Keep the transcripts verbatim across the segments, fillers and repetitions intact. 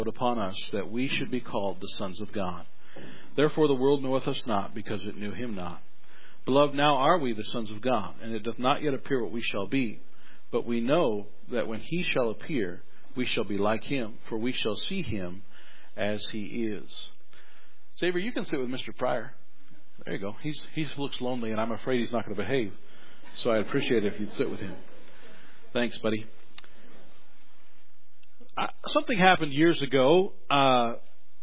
upon us, that we should be called the sons of God. Therefore the world knoweth us not, because it knew him not. Beloved, now are we the sons of God, and it doth not yet appear what we shall be. But we know that when he shall appear, we shall be like him, for we shall see him as he is. Xavier, you can sit with Mister Pryor. There you go. He's he looks lonely, and I'm afraid he's not going to behave. So I'd appreciate it if you'd sit with him. Thanks, buddy. Uh, something happened years ago uh,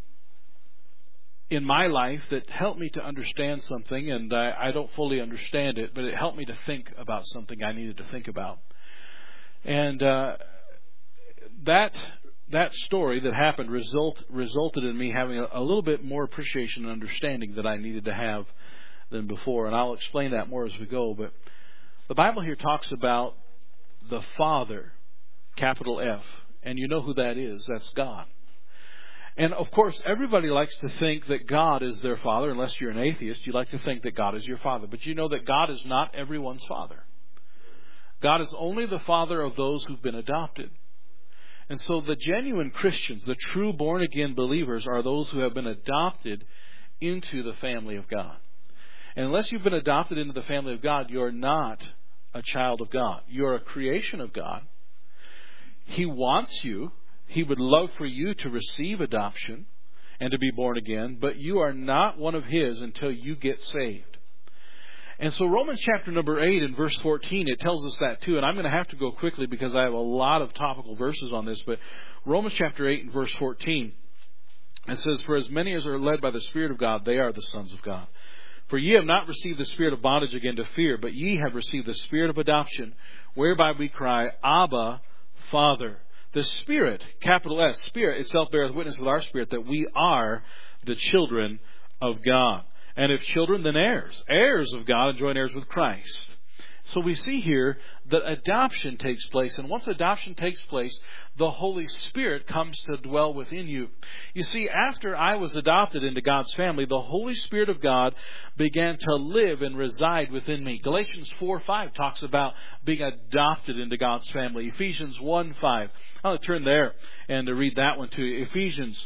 in my life that helped me to understand something, and I, I don't fully understand it, but it helped me to think about something I needed to think about. And uh, that that story that happened result resulted in me having a, a little bit more appreciation and understanding that I needed to have than before, and I'll explain that more as we go. But the Bible here talks about the Father, capital F. And you know who that is. That's God. And, of course, everybody likes to think that God is their Father. Unless you're an atheist, you like to think that God is your Father. But you know that God is not everyone's Father. God is only the Father of those who've been adopted. And so the genuine Christians, the true born-again believers, are those who have been adopted into the family of God. And unless you've been adopted into the family of God, you're not a child of God. You're a creation of God. He wants you. He would love for you to receive adoption and to be born again, but you are not one of His until you get saved. And so Romans chapter number eight and verse fourteen, it tells us that too. And I'm going to have to go quickly because I have a lot of topical verses on this. But Romans chapter eight and verse fourteen, it says, "For as many as are led by the Spirit of God, they are the sons of God. For ye have not received the spirit of bondage again to fear, but ye have received the Spirit of adoption, whereby we cry, Abba, Father." The Spirit, capital S, Spirit itself beareth witness with our spirit that we are the children of God. And if children, then heirs. Heirs of God and joint heirs with Christ. So we see here that adoption takes place. And once adoption takes place, the Holy Spirit comes to dwell within you. You see, after I was adopted into God's family, the Holy Spirit of God began to live and reside within me. Galatians four five talks about being adopted into God's family. Ephesians one five. I'll turn there and to read that one too. Ephesians.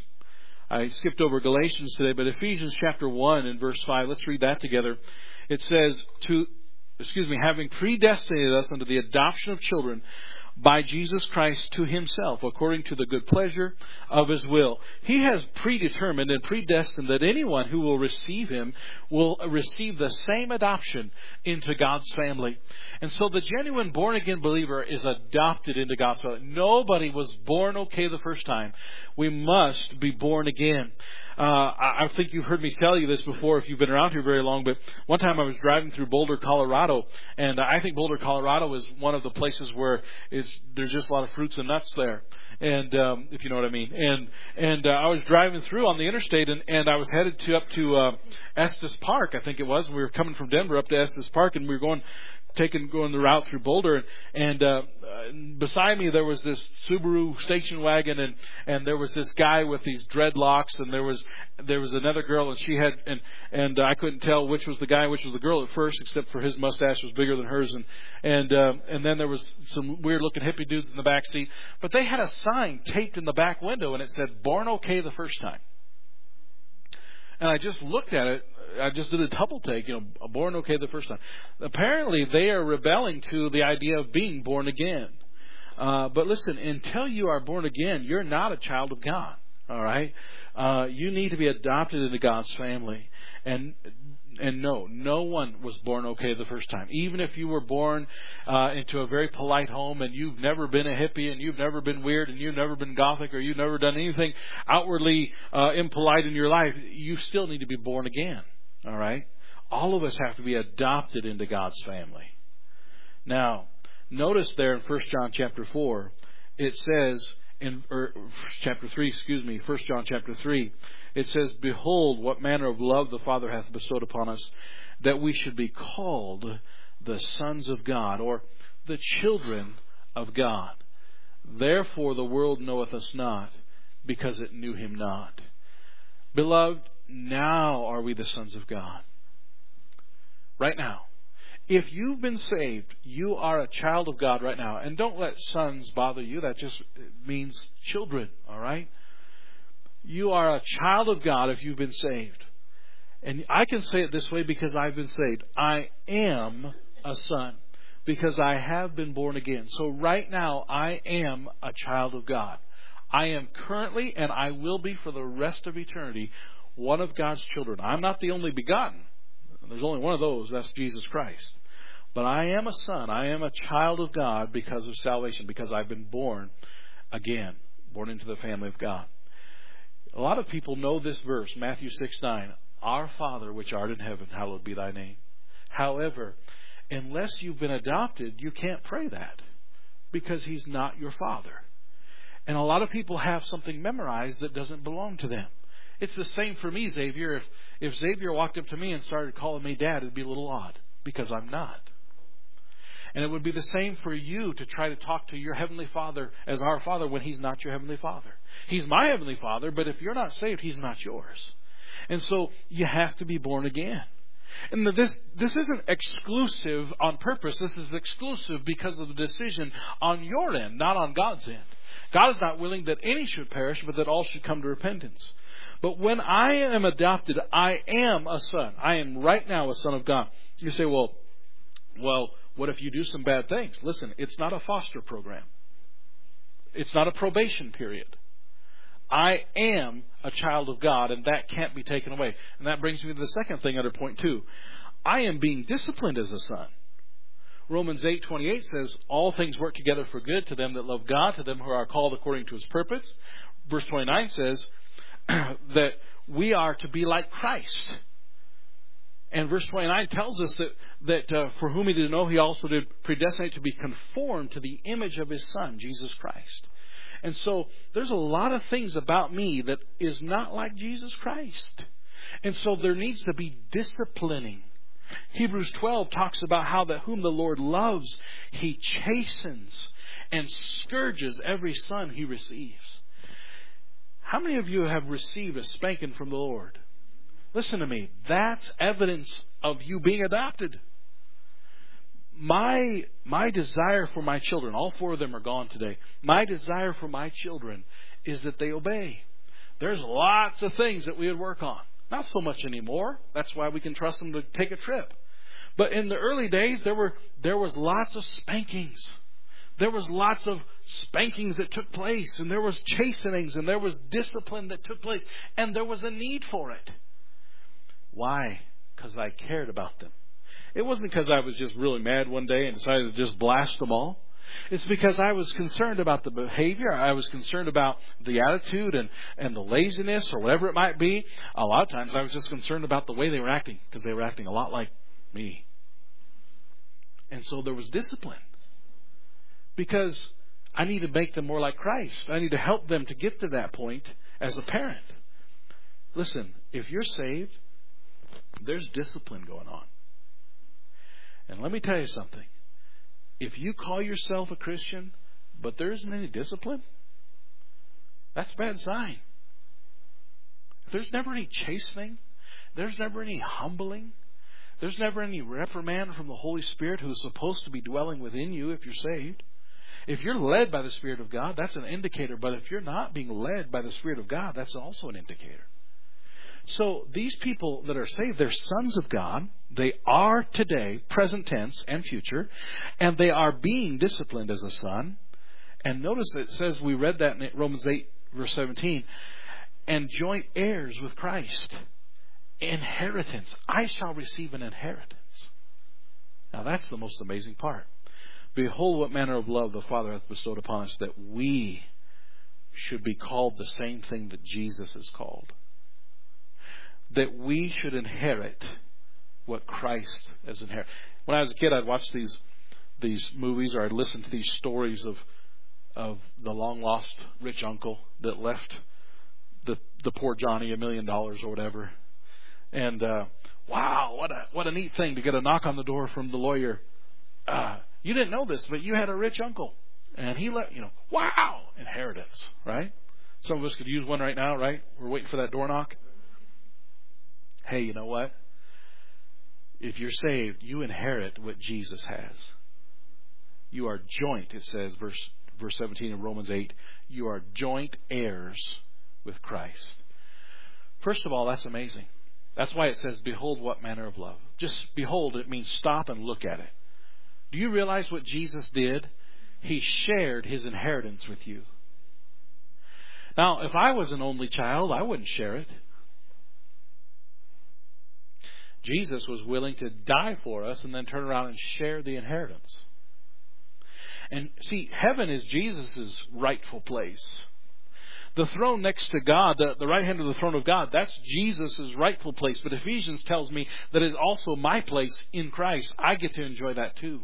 I skipped over Galatians today, but Ephesians chapter one and verse five. Let's read that together. It says, to excuse me, having predestinated us unto the adoption of children by Jesus Christ to Himself, according to the good pleasure of His will. He has predetermined and predestined that anyone who will receive Him will receive the same adoption into God's family. And so the genuine born-again believer is adopted into God's family. Nobody was born okay the first time. We must be born again. Uh, I think you've heard me tell you this before if you've been around here very long, but one time I was driving through Boulder, Colorado, and I think Boulder, Colorado is one of the places where is there's just a lot of fruits and nuts there, and um, if you know what I mean. And and uh, I was driving through on the interstate, and, and I was headed to up to uh, Estes Park, I think it was, and we were coming from Denver up to Estes Park, and we were going taking going the route through Boulder, and uh, beside me there was this Subaru station wagon, and and there was this guy with these dreadlocks, and there was there was another girl, and she had and and I couldn't tell which was the guy, which was the girl at first, except for his mustache was bigger than hers, and and uh, and then there was some weird looking hippie dudes in the back seat, but they had a sign taped in the back window, and it said "Born okay the first time." And I just looked at it. I just did a double take, you know, born okay the first time. Apparently, they are rebelling to the idea of being born again. Uh, but listen, until you are born again, you're not a child of God. All right? Uh, you need to be adopted into God's family. And and no, no one was born okay the first time. Even if you were born uh, into a very polite home and you've never been a hippie and you've never been weird and you've never been gothic or you've never done anything outwardly uh, impolite in your life, you still need to be born again. All right? All of us have to be adopted into God's family. Now, notice there in First John chapter four, it says, in or chapter three, excuse me, First John chapter three, it says, "Behold, what manner of love the Father hath bestowed upon us, that we should be called the sons of God," or the children of God. "Therefore the world knoweth us not, because it knew Him not." Beloved, now are we the sons of God. Right now. If you've been saved, you are a child of God right now. And don't let sons bother you. That just means children, all right? You are a child of God if you've been saved. And I can say it this way because I've been saved. I am a son because I have been born again. So right now, I am a child of God. I am currently, and I will be for the rest of eternity, one of God's children. I'm not the only begotten. There's only one of those. That's Jesus Christ. But I am a son. I am a child of God because of salvation, because I've been born again, born into the family of God. A lot of people know this verse, Matthew six nine. Our Father, which art in heaven, hallowed be thy name. However, unless you've been adopted, you can't pray that because He's not your Father. And a lot of people have something memorized that doesn't belong to them. It's the same for me, Xavier. If, if Xavier walked up to me and started calling me Dad, it'd be a little odd because I'm not. And it would be the same for you to try to talk to your Heavenly Father as our Father when He's not your Heavenly Father. He's my Heavenly Father, but if you're not saved, He's not yours. And so you have to be born again. And this this isn't exclusive on purpose. This is exclusive because of the decision on your end, not on God's end. God is not willing that any should perish, but that all should come to repentance. But when I am adopted, I am a son. I am right now a son of God. You say, well, well, what if you do some bad things? Listen, it's not a foster program. It's not a probation period. I am a child of God, and that can't be taken away. And that brings me to the second thing under point two. I am being disciplined as a son. Romans eight twenty-eight says, all things work together for good to them that love God, to them who are called according to His purpose. Verse twenty-nine says that we are to be like Christ. And verse twenty-nine tells us that, that uh, for whom He did know, He also did predestinate to be conformed to the image of His Son, Jesus Christ. And so there's a lot of things about me that is not like Jesus Christ. And so there needs to be disciplining. Hebrews twelve talks about how that whom the Lord loves, He chastens and scourges every son He receives. How many of you have received a spanking from the Lord? Listen to me. That's evidence of you being adopted. My my desire for my children, all four of them are gone today. My desire for my children is that they obey. There's lots of things that we would work on. Not so much anymore. That's why we can trust them to take a trip. But in the early days, there were there was lots of spankings. There was lots of spankings that took place, and there was chastenings, and there was discipline that took place, and there was a need for it. Why? Because I cared about them. It wasn't because I was just really mad one day and decided to just blast them all. It's because I was concerned about the behavior. I was concerned about the attitude and, and the laziness or whatever it might be. A lot of times I was just concerned about the way they were acting because they were acting a lot like me. And so there was discipline because I need to make them more like Christ. I need to help them to get to that point as a parent. Listen, if you're saved, there's discipline going on. And let me tell you something. If you call yourself a Christian, but there isn't any discipline, that's a bad sign. If there's never any chastening, there's never any humbling, there's never any reprimand from the Holy Spirit who is supposed to be dwelling within you if you're saved. If you're led by the Spirit of God, that's an indicator. But if you're not being led by the Spirit of God, that's also an indicator. So these people that are saved, they're sons of God. They are today, present tense and future, and they are being disciplined as a son. And notice it says, we read that in Romans eight, verse seventeen, and joint heirs with Christ. Inheritance. I shall receive an inheritance. Now that's the most amazing part. Behold what manner of love the Father hath bestowed upon us, that we should be called the same thing that Jesus is called. That we should inherit what Christ has inherited. When I was a kid, I'd watch these these movies, or I'd listen to these stories of of the long lost rich uncle that left the the poor Johnny a million dollars or whatever. And uh, wow, what a what a neat thing to get a knock on the door from the lawyer. Uh, you didn't know this, but you had a rich uncle, and he let you know. Wow, inheritance, right? Some of us could use one right now, right? We're waiting for that door knock. Hey, you know what? If you're saved, you inherit what Jesus has. You are joint, it says, verse verse seventeen of Romans eight. You are joint heirs with Christ. First of all, that's amazing. That's why it says, behold what manner of love. Just behold, it means stop and look at it. Do you realize what Jesus did? He shared his inheritance with you. Now, if I was an only child, I wouldn't share it. Jesus was willing to die for us and then turn around and share the inheritance. And see, heaven is Jesus' rightful place. The throne next to God, the, the right hand of the throne of God, that's Jesus' rightful place. But Ephesians tells me that it's also my place in Christ. I get to enjoy that too.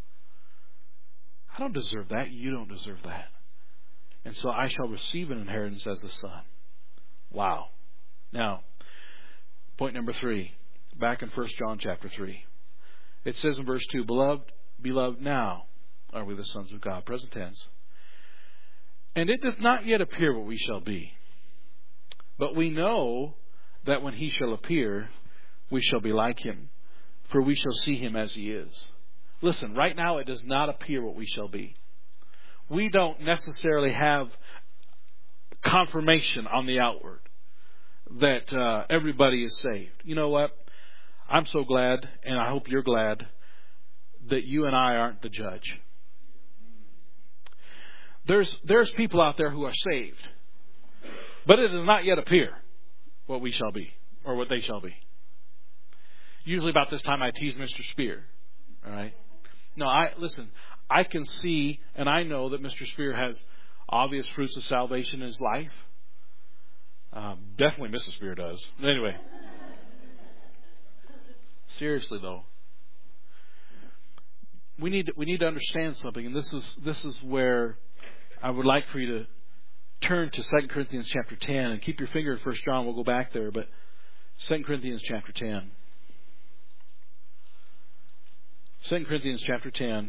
I don't deserve that. You don't deserve that. And so I shall receive an inheritance as the son. Wow. Now, point number three. Back in First John chapter three. It says in verse two, Beloved, beloved, now are we the sons of God. Present tense. And it doth not yet appear what we shall be. But we know that when he shall appear, we shall be like him. For we shall see him as he is. Listen, right now it does not appear what we shall be. We don't necessarily have confirmation on the outward that uh, everybody is saved. You know what? I'm so glad, and I hope you're glad, that you and I aren't the judge. There's there's people out there who are saved, but it does not yet appear what we shall be, or what they shall be. Usually about this time I tease Mister Spear. All right? No, I listen, I can see and I know that Mister Spear has obvious fruits of salvation in his life. Um, definitely Missus Spear does. But anyway. Seriously though. We need we need to understand something, and this is this is where I would like for you to turn to Second Corinthians chapter ten and keep your finger in First John. We'll go back there, but Second Corinthians chapter ten. Second Corinthians chapter ten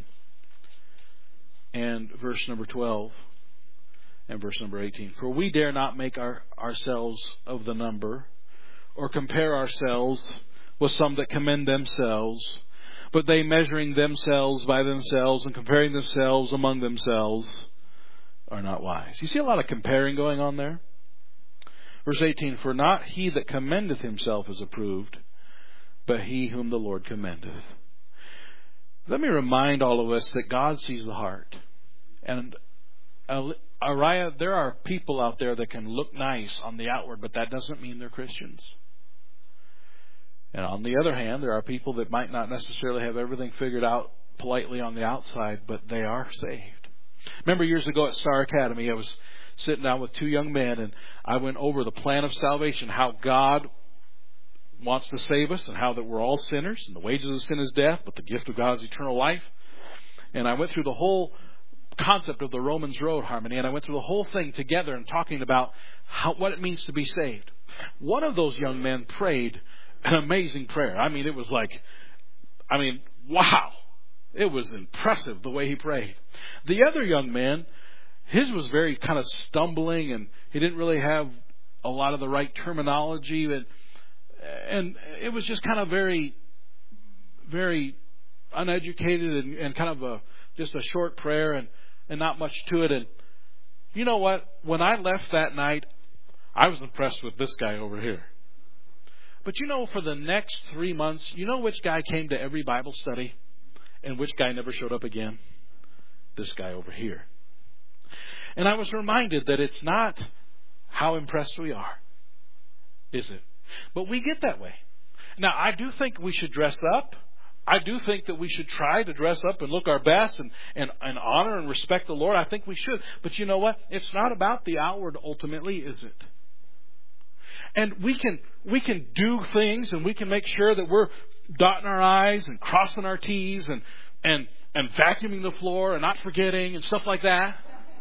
and verse number twelve and verse number eighteen. For we dare not make our, ourselves of the number, or compare ourselves with some that commend themselves, but they measuring themselves by themselves and comparing themselves among themselves are not wise. You see a lot of comparing going on there? Verse eighteen, for not he that commendeth himself is approved, but he whom the Lord commendeth. Let me remind all of us that God sees the heart. And uh, Araya, there are people out there that can look nice on the outward, but that doesn't mean they're Christians. And on the other hand, there are people that might not necessarily have everything figured out politely on the outside, but they are saved. Remember years ago at Star Academy, I was sitting down with two young men, and I went over the plan of salvation, how God wants to save us, and how that we're all sinners, and the wages of sin is death, but the gift of God is eternal life. And I went through the whole concept of the Romans Road, Harmony, and I went through the whole thing together and talking about how, what it means to be saved. One of those young men prayed an amazing prayer. I mean, it was like, I mean, wow. It was impressive the way he prayed. The other young man, his was very kind of stumbling, and he didn't really have a lot of the right terminology, and, and it was just kind of very, very uneducated and, and kind of a just a short prayer and, and not much to it. And you know what? When I left that night, I was impressed with this guy over here. But you know, for the next three months, you know which guy came to every Bible study and which guy never showed up again? This guy over here. And I was reminded that it's not how impressed we are, is it? But we get that way. Now, I do think we should dress up. I do think that we should try to dress up and look our best and, and, and honor and respect the Lord. I think we should. But you know what? It's not about the outward ultimately, is it? And we can we can do things, and we can make sure that we're dotting our I's and crossing our T's and, and, and vacuuming the floor and not forgetting and stuff like that.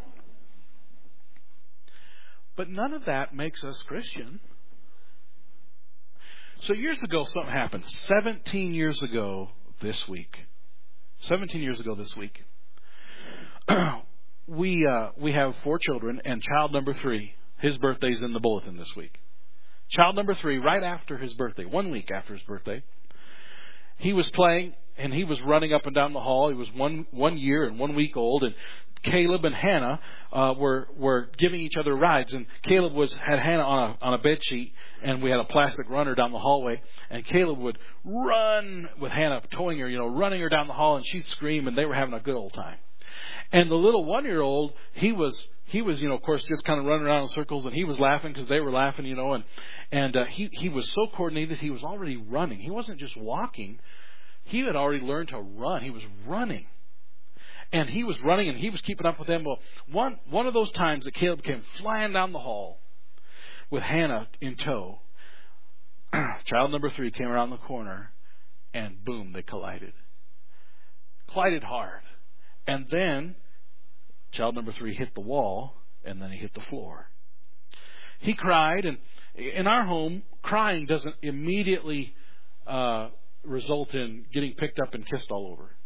But none of that makes us Christian. So years ago, something happened. Seventeen years ago this week. Seventeen years ago this week. we uh, we have four children, and child number three, his birthday's in the bulletin this week. Child number three, right after his birthday, one week after his birthday, he was playing and he was running up and down the hall. He was one one year and one week old, and Caleb and Hannah uh, were were giving each other rides. And Caleb was had Hannah on a on a bed sheet, and we had a plastic runner down the hallway. And Caleb would run with Hannah, towing her, you know, running her down the hall, and she'd scream, and they were having a good old time. And the little one-year-old, he was he was you know, of course, just kind of running around in circles, and he was laughing because they were laughing, you know, and and uh, he he was so coordinated. He was already running. He wasn't just walking. He had already learned to run. He was running. And he was running, and he was keeping up with them. Well, one one of those times that Caleb came flying down the hall with Hannah in tow, child number three came around the corner, and boom, they collided. Collided hard. And then child number three hit the wall, and then he hit the floor. He cried, and in our home, crying doesn't immediately uh, result in getting picked up and kissed all over.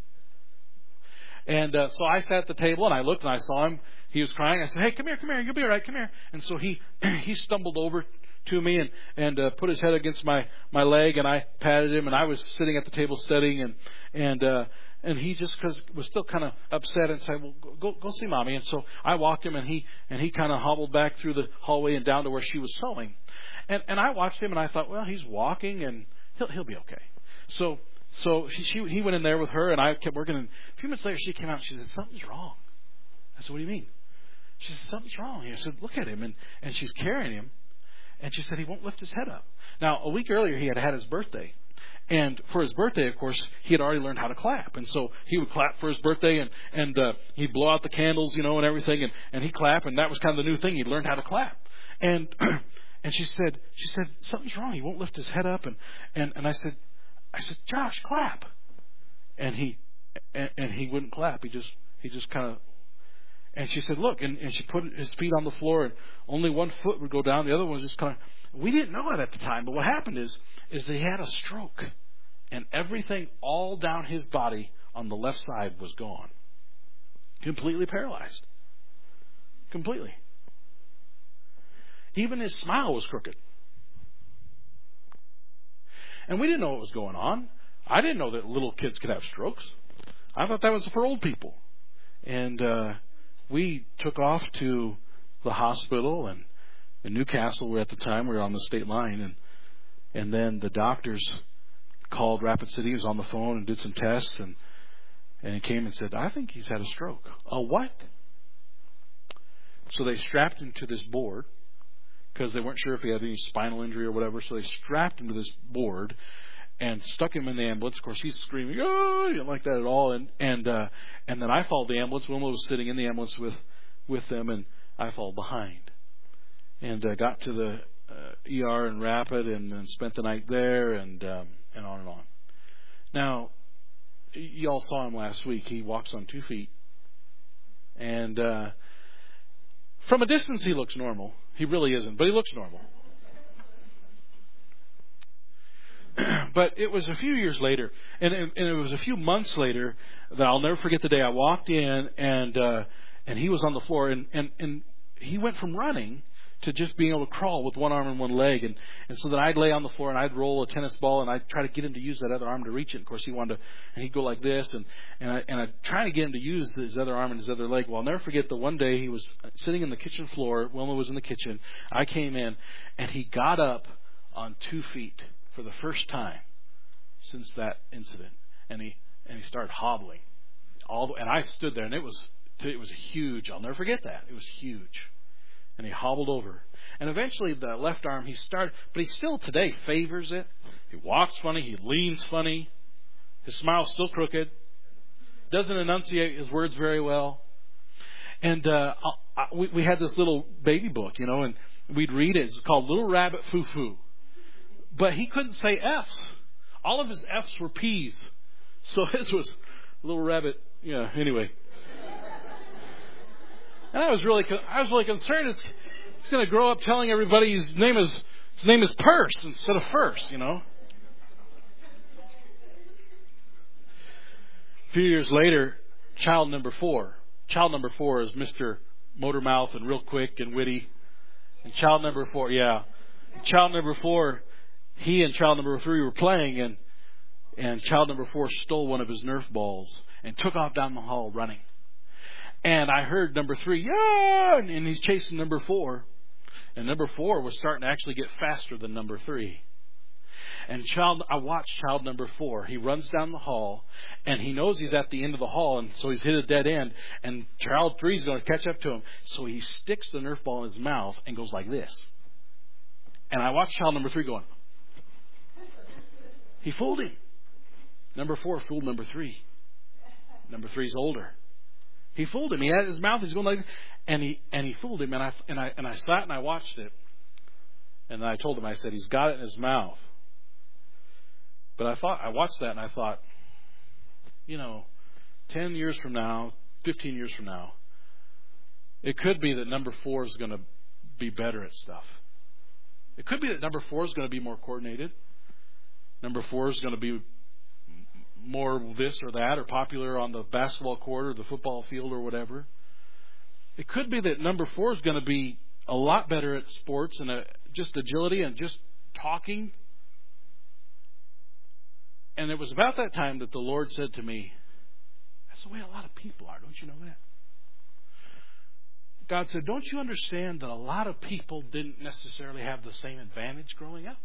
And uh, so I sat at the table, and I looked, and I saw him. He was crying. I said, "Hey, come here, come here. You'll be all right. Come here." And so he he stumbled over to me and and uh, put his head against my, my leg, and I patted him. And I was sitting at the table studying, and and uh, and he just cause was still kind of upset and said, "Well, go go see mommy." And so I walked him, and he and he kind of hobbled back through the hallway and down to where she was sewing. And and I watched him, and I thought, well, he's walking, and he'll he'll be okay. So. So she, she, he went in there with her, and I kept working. And a few minutes later, she came out and she said, "Something's wrong." I said, "What do you mean?" She said, "Something's wrong." I said, "Look at him." And, and she's carrying him. And she said, "He won't lift his head up." Now, a week earlier, he had had his birthday. And for his birthday, of course, he had already learned how to clap. And so he would clap for his birthday, and, and uh, he'd blow out the candles, you know, and everything. And, and he'd clap, and that was kind of the new thing. He'd learned how to clap. And and she said, she said, "Something's wrong. He won't lift his head up." And, and, and I said, I said, "Josh, clap." And he and, and he wouldn't clap. He just he just kind of. And she said, "Look," and, and she put his feet on the floor, and only one foot would go down. The other one was just kind of. We didn't know it at the time, but what happened is is that he had a stroke, and everything all down his body on the left side was gone, completely paralyzed, completely. Even his smile was crooked, and we didn't know what was going on. I didn't know that little kids could have strokes. I thought that was for old people. And uh, we took off to the hospital, and in Newcastle at the time, we were on the state line, and and then the doctors called Rapid City. He was on the phone and did some tests, and and he came and said, "I think he's had a stroke." "A what?" So they strapped him to this board because they weren't sure if he had any spinal injury or whatever. So they strapped him to this board and stuck him in the ambulance. Of course, he's screaming, "Oh!" He didn't like that at all. And and uh, and then I followed the ambulance. Wilma was sitting in the ambulance with, with them, and I followed behind. And uh, got to the uh, E R in Rapid, and, and spent the night there, and um, and on and on. Now, y'all saw him last week. He walks on two feet, and uh, from a distance, he looks normal. He really isn't, but he looks normal. But it was a few years later, and it, and it was a few months later that I'll never forget the day I walked in, and uh, and he was on the floor, and, and, and he went from running to just being able to crawl with one arm and one leg, and, and so then I'd lay on the floor and I'd roll a tennis ball, and I'd try to get him to use that other arm to reach it. Of course, he wanted to, and he'd go like this, and and I and I'd try to get him to use his other arm and his other leg. Well, I'll never forget the one day he was sitting in the kitchen floor. Wilma was in the kitchen. I came in, and he got up on two feet for the first time since that incident, and he and he started hobbling. All the, and I stood there, and it was it was huge. I'll never forget that. It was huge, and he hobbled over. And eventually, the left arm he started, but he still today favors it. He walks funny. He leans funny. His smile's still crooked. Doesn't enunciate his words very well. And uh, I, we, we had this little baby book, you know, and we'd read it. It's called Little Rabbit Foo Foo. But he couldn't say F's. All of his F's were P's. So his was Little Rabbit. Yeah. Anyway, and I was really, I was really concerned. It's, he's going to grow up telling everybody his name is his name is Purse instead of First. You know. A few years later, child number four. Child number four is Mister Motormouth and real quick and witty. And child number four, yeah. Child number four. He and child number three were playing, and and child number four stole one of his Nerf balls and took off down the hall running. And I heard number three, yeah, and he's chasing number four. And number four was starting to actually get faster than number three. And child, I watched child number four. He runs down the hall, and he knows he's at the end of the hall, and so he's hit a dead end. And child three is going to catch up to him. So he sticks the Nerf ball in his mouth and goes like this. And I watched child number three going. He fooled him. Number four fooled number three. Number three's older. He fooled him. He had his mouth. He's going like, and he and he fooled him. And I and I and I sat and I watched it. And then I told him. I said, he's got it in his mouth. But I thought I watched that and I thought, you know, ten years from now, fifteen years from now, it could be that number four is going to be better at stuff. It could be that number four is going to be more coordinated. Number four is going to be more this or that, or popular on the basketball court or the football field or whatever. It could be that number four is going to be a lot better at sports and uh, just agility and just talking. And it was about that time that the Lord said to me, that's the way a lot of people are. Don't you know that? God said, don't you understand that a lot of people didn't necessarily have the same advantage growing up?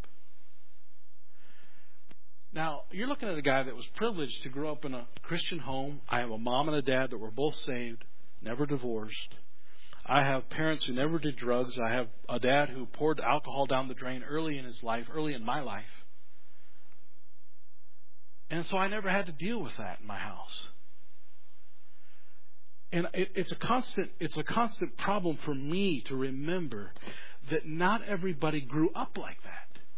Now, you're looking at a guy that was privileged to grow up in a Christian home. I have a mom and a dad that were both saved, never divorced. I have parents who never did drugs. I have a dad who poured alcohol down the drain early in his life, early in my life. And so I never had to deal with that in my house. And it, it's a constant, it's a constant problem for me to remember that not everybody grew up like that.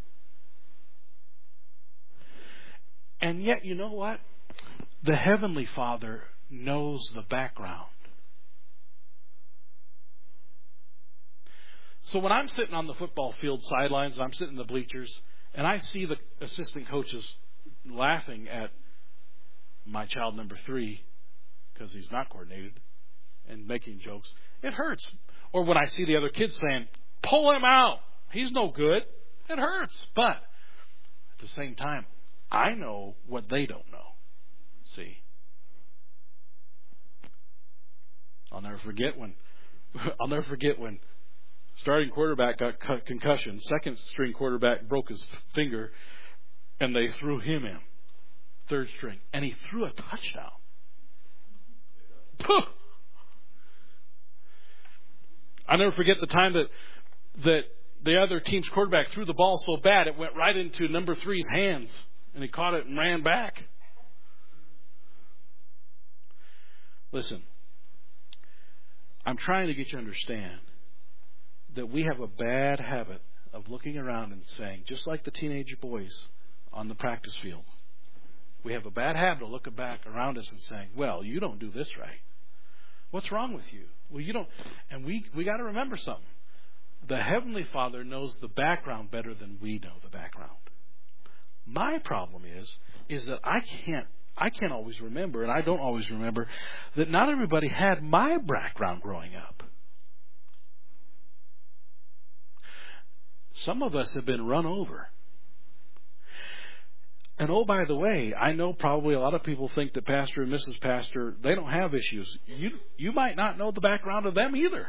And yet, you know what? The Heavenly Father knows the background. So when I'm sitting on the football field sidelines, I'm sitting in the bleachers, and I see the assistant coaches laughing at my child number three because he's not coordinated and making jokes, it hurts. Or when I see the other kids saying, pull him out, he's no good, it hurts. But at the same time, I know what they don't know. See? I'll never forget when I'll never forget when starting quarterback got concussion, second string quarterback broke his finger, and they threw him in, third string, and he threw a touchdown. Poof! I'll never forget the time that that the other team's quarterback threw the ball so bad it went right into number three's hands, and he caught it and ran back. Listen, I'm trying to get you to understand that we have a bad habit of looking around and saying, just like the teenage boys on the practice field, we have a bad habit of looking back around us and saying, well, you don't do this right. What's wrong with you? Well, you don't. And we, we got to remember something. The Heavenly Father knows the background better than we know the background. My problem is, is that I can't, I can't always remember, and I don't always remember, that not everybody had my background growing up. Some of us have been run over. And oh, by the way, I know probably a lot of people think that Pastor and Missus Pastor, they don't have issues. You, you might not know the background of them either.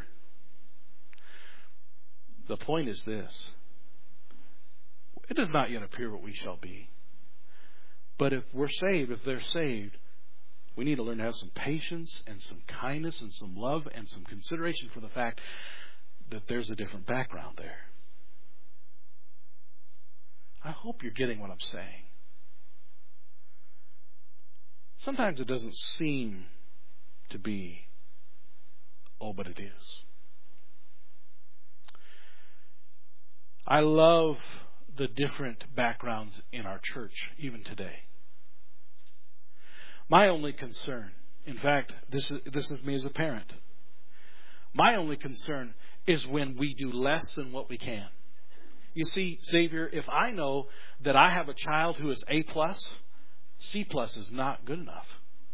The point is this. It does not yet appear what we shall be. But if we're saved, if they're saved, we need to learn to have some patience and some kindness and some love and some consideration for the fact that there's a different background there. I hope you're getting what I'm saying. Sometimes it doesn't seem to be, oh, but it is. I love the different backgrounds in our church, even today. My only concern, in fact, this is, this is me as a parent. My only concern is when we do less than what we can. You see, Xavier, if I know that I have a child who is A plus, C plus is not good enough.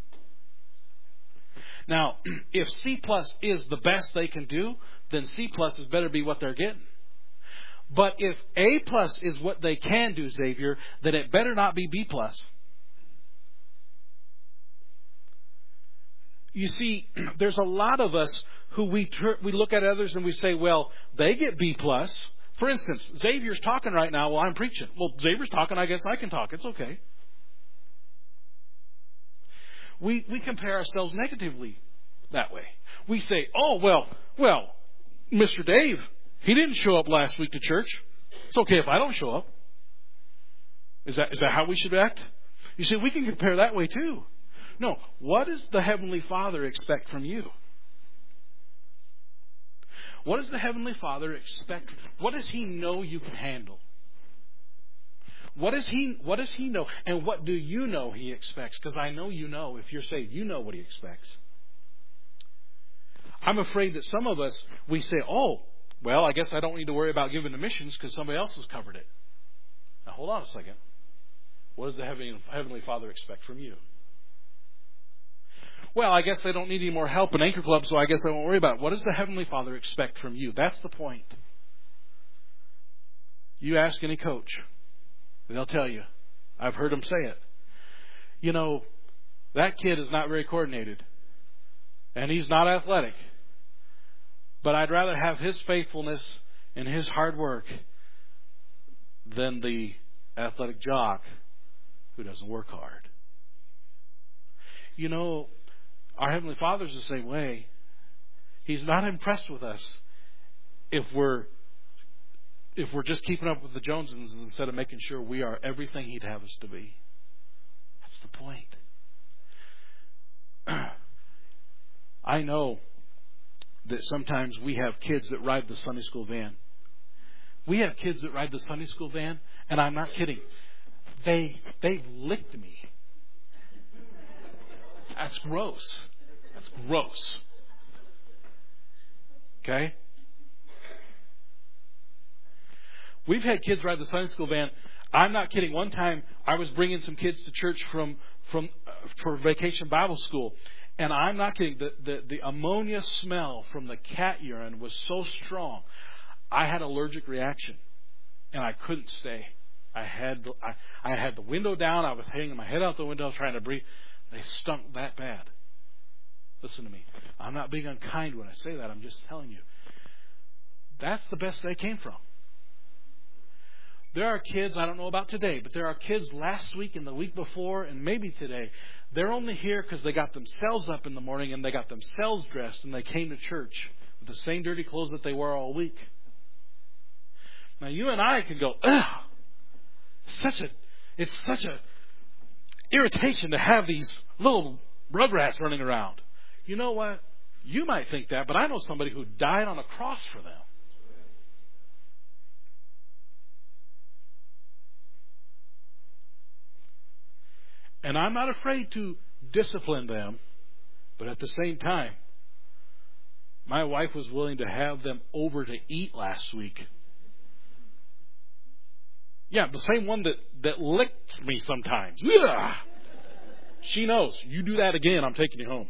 Now, if C plus is the best they can do, then C plus is better be what they're getting. But if A plus is what they can do, Xavier, then it better not be B plus. you see, there's a lot of us who we ter- we look at others and we say, well, they get B plus. For instance, Xavier's talking right now while I'm preaching. Well, Xavier's talking, I guess I can talk. It's okay. We we compare ourselves negatively that way. We say, oh, well, well, Mister Dave, he didn't show up last week to church. It's okay if I don't show up. Is that is that how we should act? You see, we can compare that way too. No, what does the Heavenly Father expect from you? What does the Heavenly Father expect? What does He know you can handle? What does He What does He know? And what do you know He expects? Because I know you know, if you're saved, you know what He expects. I'm afraid that some of us, we say, oh, well, I guess I don't need to worry about giving to missions because somebody else has covered it. Now, hold on a second. What does the Heavenly Father expect from you? Well, I guess I don't need any more help in Anchor Club, so I guess I won't worry about it. What does the Heavenly Father expect from you? That's the point. You ask any coach, they'll tell you. I've heard them say it. You know, that kid is not very coordinated, and he's not athletic. But I'd rather have his faithfulness and his hard work than the athletic jock who doesn't work hard. You know, our Heavenly Father's the same way. He's not impressed with us if we're if we're just keeping up with the Joneses instead of making sure we are everything He'd have us to be. That's the point. I know that sometimes we have kids that ride the Sunday school van. We have kids that ride the Sunday school van, and I'm not kidding. They they've licked me. That's gross. That's gross. Okay? We've had kids ride the Sunday school van. I'm not kidding. One time I was bringing some kids to church from from uh, for vacation Bible school, and I'm not kidding. The, the the ammonia smell from the cat urine was so strong, I had an allergic reaction, and I couldn't stay. I had the, I, I had the window down. I was hanging my head out the window trying to breathe. They stunk that bad. Listen to me. I'm not being unkind when I say that. I'm just telling you. That's the best they came from. There are kids, I don't know about today, but there are kids last week and the week before and maybe today. They're only here because they got themselves up in the morning and they got themselves dressed and they came to church with the same dirty clothes that they wore all week. Now you and I can go, ugh, such a, it's such a irritation to have these little rugrats running around. You know what? You might think that, but I know somebody who died on a cross for them. And I'm not afraid to discipline them, but at the same time, my wife was willing to have them over to eat last week. Yeah, the same one that, that licks me sometimes. Ugh. She knows. You do that again, I'm taking you home.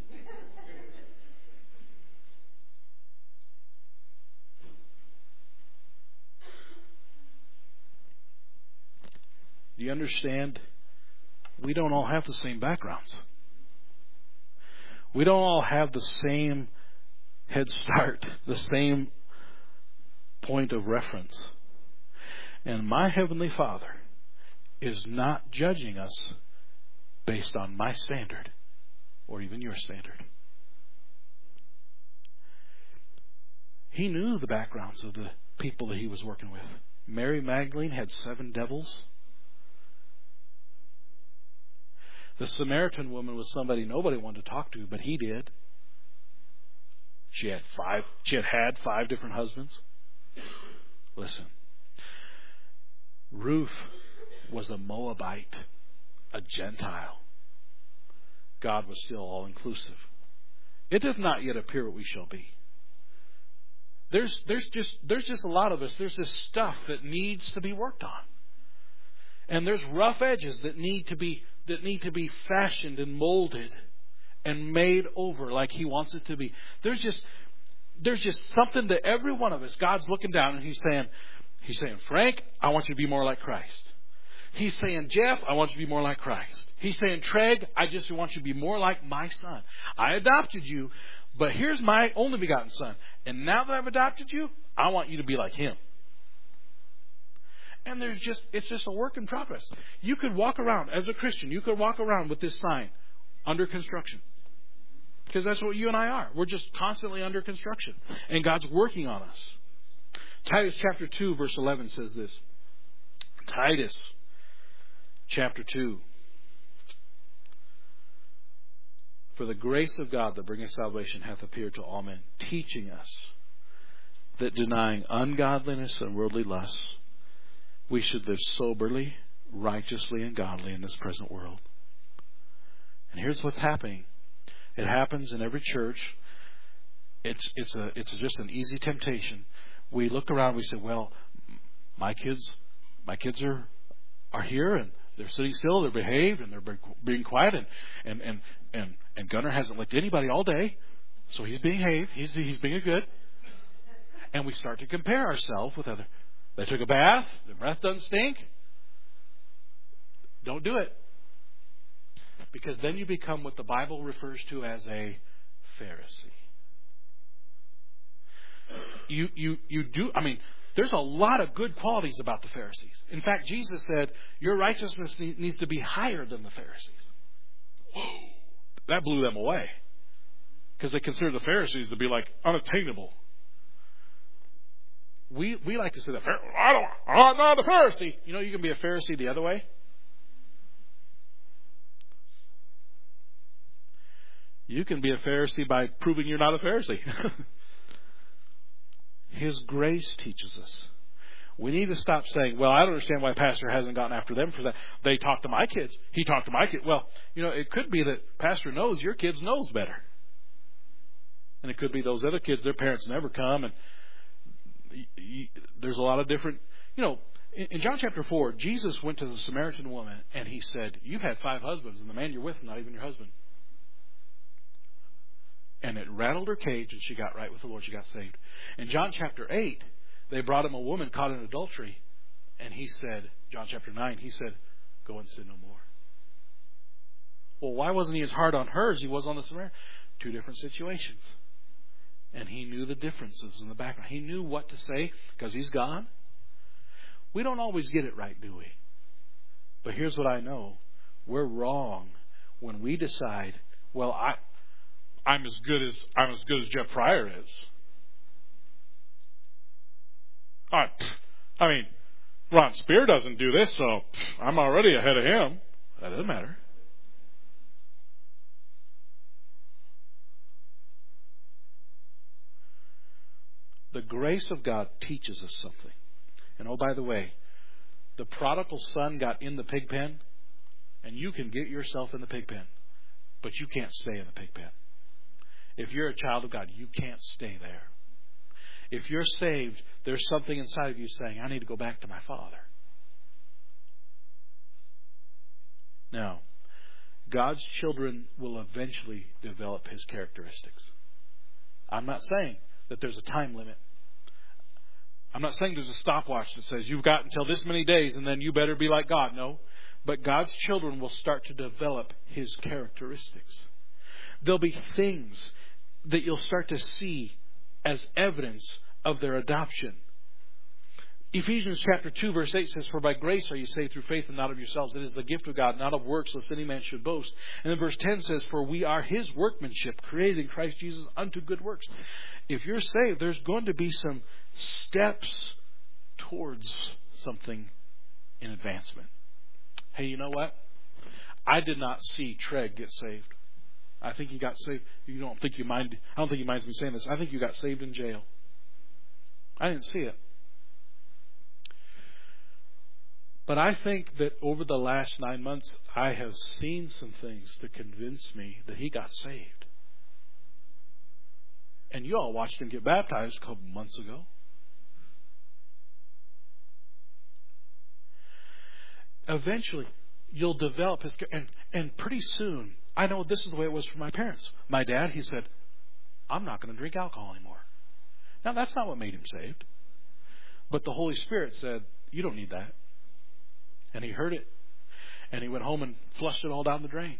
Do you understand? We don't all have the same backgrounds. We don't all have the same head start, the same point of reference. And my Heavenly Father is not judging us based on my standard or even your standard. He knew the backgrounds of the people that He was working with. Mary Magdalene had seven devils. The Samaritan woman was somebody nobody wanted to talk to, but He did. She had five. She had had five different husbands. Listen. Ruth was a Moabite, a Gentile. God was still all-inclusive. It does not yet appear what we shall be. There's, there's just, there's just a lot of us. There's this stuff that needs to be worked on, and there's rough edges that need to be that need to be fashioned and molded and made over like He wants it to be. There's just, there's just something to every one of us. God's looking down and He's saying, He's saying, Frank, I want you to be more like Christ. He's saying, Jeff, I want you to be more like Christ. He's saying, Treg, I just want you to be more like my son. I adopted you, but here's my only begotten son. And now that I've adopted you, I want you to be like him. And there's just, it's just a work in progress. You could walk around, as a Christian, you could walk around with this sign, under construction. Because that's what you and I are. We're just constantly under construction. And God's working on us. Titus chapter two, verse eleven says this. Titus chapter two. For the grace of God that bringeth salvation hath appeared to all men, teaching us that denying ungodliness and worldly lusts, we should live soberly, righteously, and godly in this present world. And here's what's happening. It happens in every church. It's it's a it's just an easy temptation. We look around. We say, "Well, my kids, my kids are are here, and they're sitting still. They're behaved, and they're being quiet, and and and and, and Gunnar hasn't licked anybody all day, so he's being behaved. He's he's being good." And we start to compare ourselves with other. They took a bath. Their breath doesn't stink. Don't do it. Because then you become what the Bible refers to as a Pharisee. You, you, you do, I mean, there's a lot of good qualities about the Pharisees. In fact, Jesus said, your righteousness needs to be higher than the Pharisees. Whoa. That blew them away. Because they consider the Pharisees to be like unattainable. We we like to say that, I don't, I'm not a Pharisee. You know, you can be a Pharisee the other way. You can be a Pharisee by proving you're not a Pharisee. His grace teaches us. We need to stop saying, well, I don't understand why Pastor hasn't gotten after them for that. They talk to my kids. He talked to my kids. Well, you know, it could be that Pastor knows your kids knows better. And it could be those other kids, their parents never come. And there's a lot of different, you know, in John chapter four, Jesus went to the Samaritan woman and he said, you've had five husbands and the man you're with is not even your husband. And it rattled her cage and she got right with the Lord. She got saved. In John chapter eight, they brought him a woman caught in adultery. And he said, John chapter nine, he said, go and sin no more. Well, why wasn't he as hard on her as he was on the Samaritan? Two different situations. And he knew the differences in the background. He knew what to say because he's gone. We don't always get it right, do we? But here's what I know. We're wrong when we decide, well, I... I'm as good as I'm as good as Jeff Pryor is. I, I mean, Ron Spear doesn't do this, so I'm already ahead of him. That doesn't matter. The grace of God teaches us something. And oh, by the way, the prodigal son got in the pig pen, and you can get yourself in the pig pen, but you can't stay in the pig pen. If you're a child of God, you can't stay there. If you're saved, there's something inside of you saying, I need to go back to my Father. Now, God's children will eventually develop His characteristics. I'm not saying that there's a time limit. I'm not saying there's a stopwatch that says you've got until this many days and then you better be like God. No. But God's children will start to develop His characteristics. There'll be things that you'll start to see as evidence of their adoption. Ephesians chapter two verse eight says, for by grace are you saved through faith and not of yourselves. It is the gift of God, not of works, lest any man should boast. And then verse ten says, for we are His workmanship, created in Christ Jesus unto good works. If you're saved, there's going to be some steps towards something in advancement. Hey, you know what? I did not see Treg get saved. I think he got saved. You don't think you mind? I don't think he minds me saying this. I think you got saved in jail. I didn't see it, but I think that over the last nine months, I have seen some things that convince me that he got saved. And you all watched him get baptized a couple months ago. Eventually, you'll develop his, and and pretty soon. I know this is the way it was for my parents. My dad, he said, I'm not going to drink alcohol anymore. Now, that's not what made him saved. But the Holy Spirit said, you don't need that. And he heard it. And he went home and flushed it all down the drain.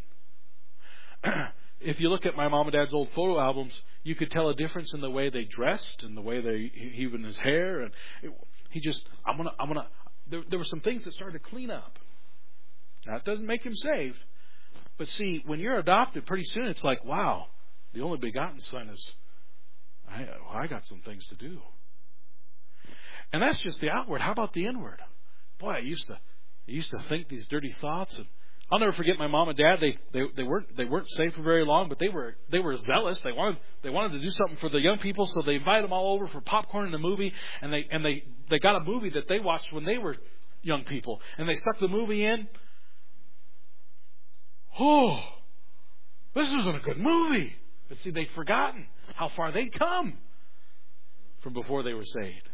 If you look at my mom and dad's old photo albums, you could tell a difference in the way they dressed and the way they, even his hair. And it, he just, I'm going to, I'm going to, there, there were some things that started to clean up. Now, it doesn't make him saved. But see, when you're adopted, pretty soon it's like, wow, the only begotten son is, I, well, I got some things to do. And that's just the outward. How about the inward? Boy, I used to, I used to think these dirty thoughts. And I'll never forget my mom and dad. They, they, they weren't, they weren't saved for very long, but they were, they were zealous. They wanted, they wanted to do something for the young people, so they invited them all over for popcorn and a movie. And they, and they, they got a movie that they watched when they were young people, and they stuck the movie in. Oh, this isn't a good movie. But see, they'd forgotten how far they'd come from before they were saved.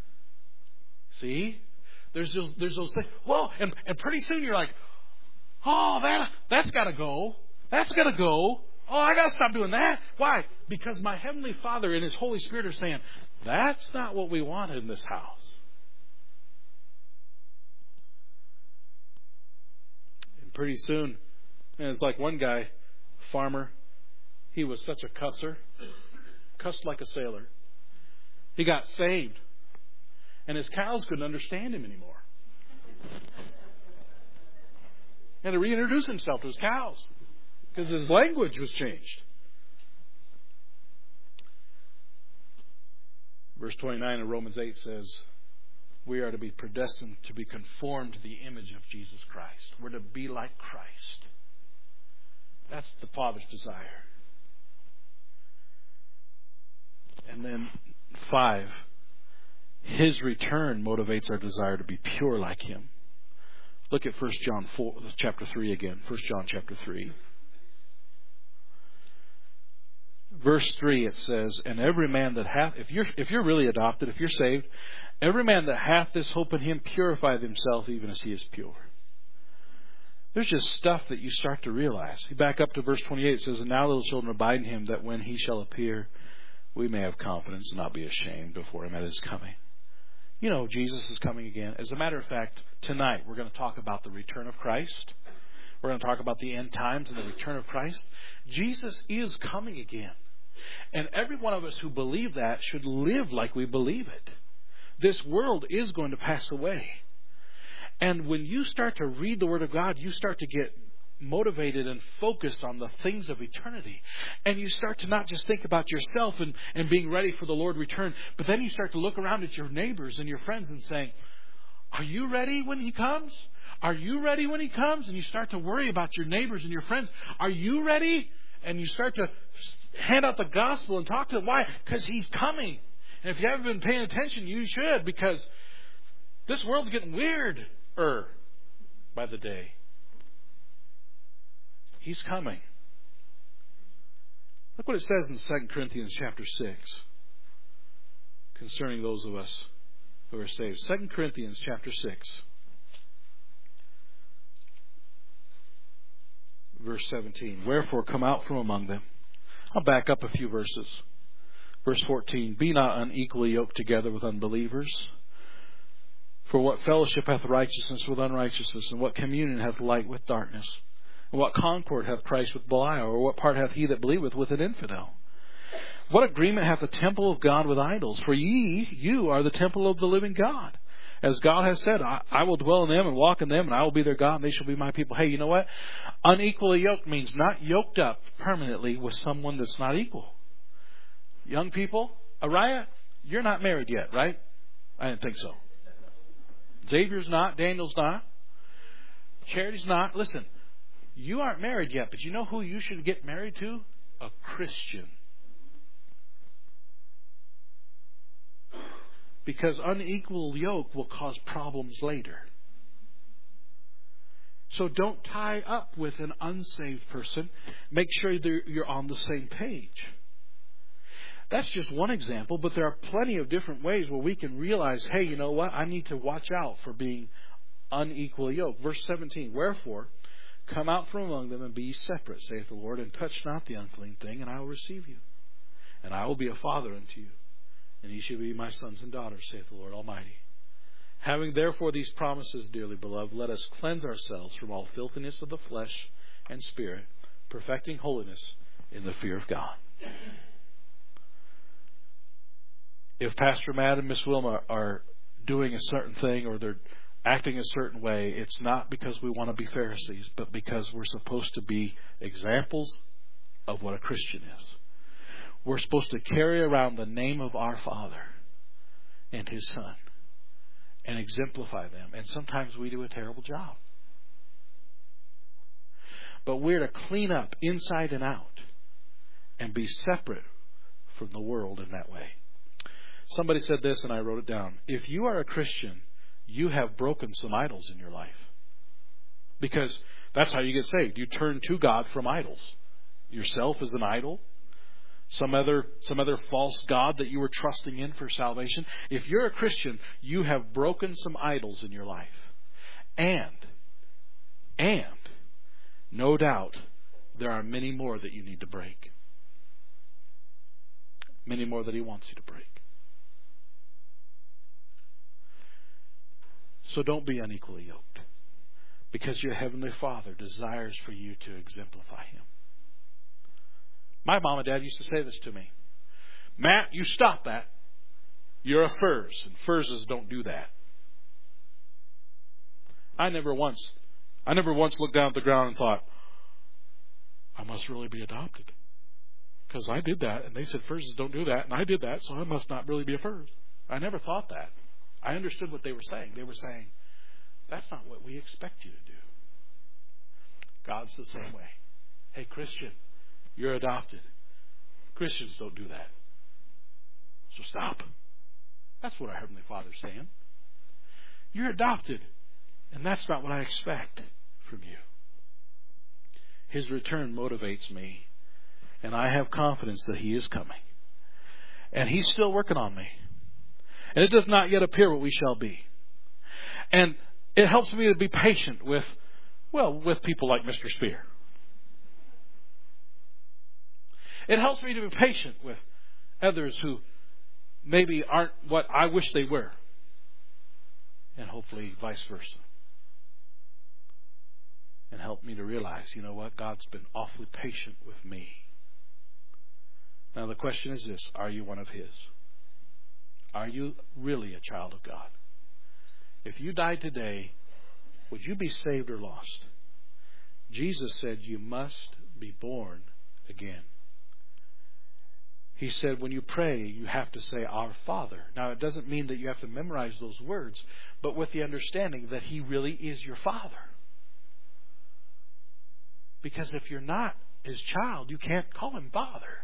See? There's those, there's those things. Whoa, and, and pretty soon you're like, oh, that, that's got to go. That's got to go. Oh, I got to stop doing that. Why? Because my Heavenly Father and His Holy Spirit are saying, that's not what we wanted in this house. And pretty soon, and it's like one guy, farmer, he was such a cusser, cussed like a sailor. He got saved, and his cows couldn't understand him anymore. He had to reintroduce himself to his cows because his language was changed. Verse twenty-nine of Romans eight says, we are to be predestined to be conformed to the image of Jesus Christ. We're to be like Christ. That's the Father's desire. And then five, His return motivates our desire to be pure like Him. Look at First John four, chapter three again. First John chapter three. Verse three, it says, and every man that hath, if you're, if you're really adopted, if you're saved, every man that hath this hope in Him purifieth himself even as He is pure. There's just stuff that you start to realize. You back up to verse twenty-eight. It says, and now little children abide in Him, that when He shall appear, we may have confidence and not be ashamed before Him at His coming. You know, Jesus is coming again. As a matter of fact, tonight we're going to talk about the return of Christ. We're going to talk about the end times and the return of Christ. Jesus is coming again. And every one of us who believe that should live like we believe it. This world is going to pass away. And when you start to read the Word of God, you start to get motivated and focused on the things of eternity. And you start to not just think about yourself and, and being ready for the Lord's return, but then you start to look around at your neighbors and your friends and saying, are you ready when He comes? Are you ready when He comes? And you start to worry about your neighbors and your friends. Are you ready? And you start to hand out the gospel and talk to them. Why? Because He's coming. And if you haven't been paying attention, you should, because this world's getting weird. Er, by the day. He's coming. Look what it says in Second Corinthians chapter six concerning those of us who are saved. Second Corinthians chapter six, verse seventeen. Wherefore come out from among them. I'll back up a few verses. Verse fourteen. Be not unequally yoked together with unbelievers. For what fellowship hath righteousness with unrighteousness? And what communion hath light with darkness? And what concord hath Christ with Belial? Or what part hath he that believeth with an infidel? What agreement hath the temple of God with idols? For ye, you are the temple of the living God. As God has said, I, I will dwell in them and walk in them, and I will be their God, and they shall be my people. Hey, you know what? Unequally yoked means not yoked up permanently with someone that's not equal. Young people, Araya, you're not married yet, right? I didn't think so. Xavier's not. Daniel's not. Charity's not. Listen, you aren't married yet, but you know who you should get married to? A Christian. Because unequal yoke will cause problems later. So don't tie up with an unsaved person. Make sure you're on the same page. That's just one example, but there are plenty of different ways where we can realize, hey, you know what? I need to watch out for being unequally yoked. Verse seventeen, wherefore, come out from among them and be ye separate, saith the Lord, and touch not the unclean thing, and I will receive you. And I will be a father unto you, and ye shall be my sons and daughters, saith the Lord Almighty. Having therefore these promises, dearly beloved, let us cleanse ourselves from all filthiness of the flesh and spirit, perfecting holiness in the fear of God. If Pastor Matt and Miss Wilma are doing a certain thing or they're acting a certain way, it's not because we want to be Pharisees, but because we're supposed to be examples of what a Christian is. We're supposed to carry around the name of our Father and His Son and exemplify them. And sometimes we do a terrible job. But we're to clean up inside and out and be separate from the world in that way. Somebody said this, and I wrote it down. If you are a Christian, you have broken some idols in your life. Because that's how you get saved. You turn to God from idols. Yourself is an idol. Some other, some other false god that you were trusting in for salvation. If you're a Christian, you have broken some idols in your life. And, and, no doubt, there are many more that you need to break. Many more that He wants you to break. So don't be unequally yoked, because your Heavenly Father desires for you to exemplify Him. My mom and dad used to say this to me. Matt, you stop that. You're a Furs, and Furses don't do that. I never once, I never once looked down at the ground and thought, I must really be adopted. Because I did that, and they said Furses don't do that, and I did that, so I must not really be a Furs. I never thought that. I understood what they were saying. They were saying, that's not what we expect you to do. God's the same way. Hey, Christian, you're adopted. Christians don't do that. So stop. That's what our Heavenly Father's saying. You're adopted, and that's not what I expect from you. His return motivates me, and I have confidence that He is coming. And He's still working on me. And it does not yet appear what we shall be. And it helps me to be patient with, well, with people like Mister Spear. It helps me to be patient with others who maybe aren't what I wish they were. And hopefully vice versa. And help me to realize, you know what? God's been awfully patient with me. Now the question is this: are you one of His? Are you really a child of God? If you died today, would you be saved or lost? Jesus said you must be born again. He said when you pray, you have to say, Our Father. Now, it doesn't mean that you have to memorize those words, but with the understanding that He really is your Father. Because if you're not His child, you can't call Him Father.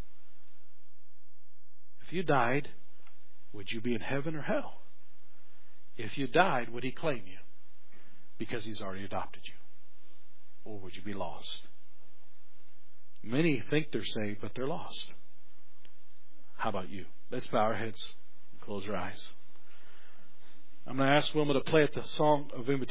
If you died, would you be in heaven or hell? If you died, would He claim you? Because He's already adopted you. Or would you be lost? Many think they're saved, but they're lost. How about you? Let's bow our heads and close our eyes. I'm going to ask Wilma to play at the song of invitation.